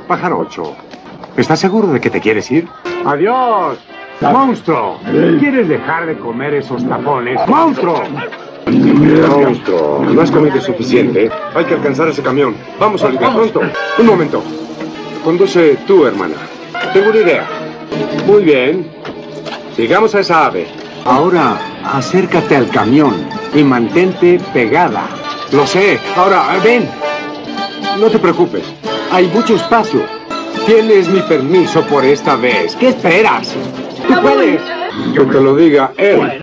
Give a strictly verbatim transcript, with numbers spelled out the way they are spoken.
pajarocho. ¿Estás seguro de que te quieres ir? ¡Adiós! ¡Monstruo! ¿Quieres dejar de comer esos tapones? ¡Monstruo! Monstruo, no has comido suficiente. Hay que alcanzar ese camión. Vamos, Olivia, pronto. Un momento. Conduce tú, hermana. Tengo una idea. Muy bien. Sigamos a esa ave. Ahora, acércate al camión y mantente pegada. Lo sé. Ahora, ven. No te preocupes. Hay mucho espacio. Tienes mi permiso por esta vez. ¿Qué esperas? ¡Tú puedes! Que te lo diga él.